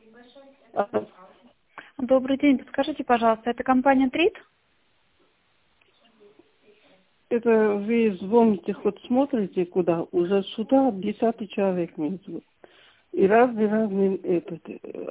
А, Добрый день, подскажите, пожалуйста, это компания Трит? Это вы звоните, хоть смотрите куда? Уже сюда 10 человек меня зовут. И разный этот.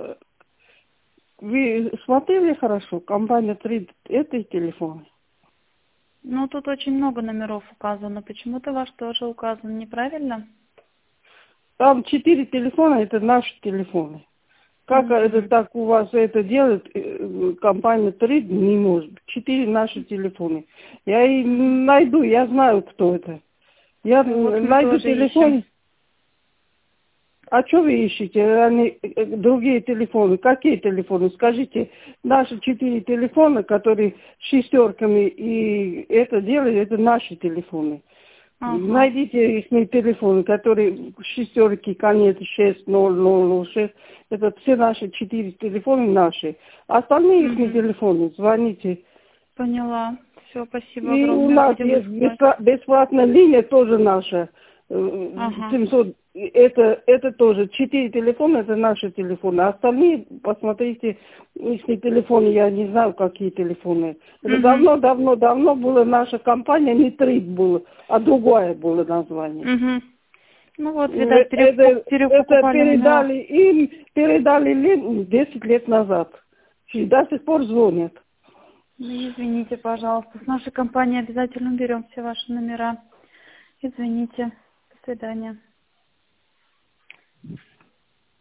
Вы смотрели хорошо? Компания Трит, это телефон. Ну, тут очень много номеров указано. Почему-то ваш тоже указан неправильно? Там 4 телефона, это наши телефоны. Как это Мгм. так у вас это делает компания Трит? Не может. 4 наши телефоны. Я и Мгм. найду, я знаю, кто это. Я Ну, вот мы найду тоже ищем. телефон. А что вы ищете? Они, другие телефоны. Какие телефоны? Скажите, наши 4 телефона, которые с шестерками и это делают, это наши телефоны. Ага. Найдите их телефоны, которые шестерки, конец 6006. Это все наши 4 телефона наши. Остальные их Мгм. телефоны, звоните. Поняла. Все, спасибо И у огромное. нас Будем есть искать. бесплатная линия тоже наша. Ага. 700. Это тоже. 4 телефона, это наши телефоны. А остальные, посмотрите, их телефоны, я не знаю, какие телефоны. Это Угу. давно была наша компания, не Трит было, а другое было название. Угу. Ну вот, видать, Это перепокупали номера. передали им, передали 10 лет назад. И до сих пор звонят. Ну, извините, пожалуйста. С нашей компании обязательно берем все ваши номера. Извините. До свидания.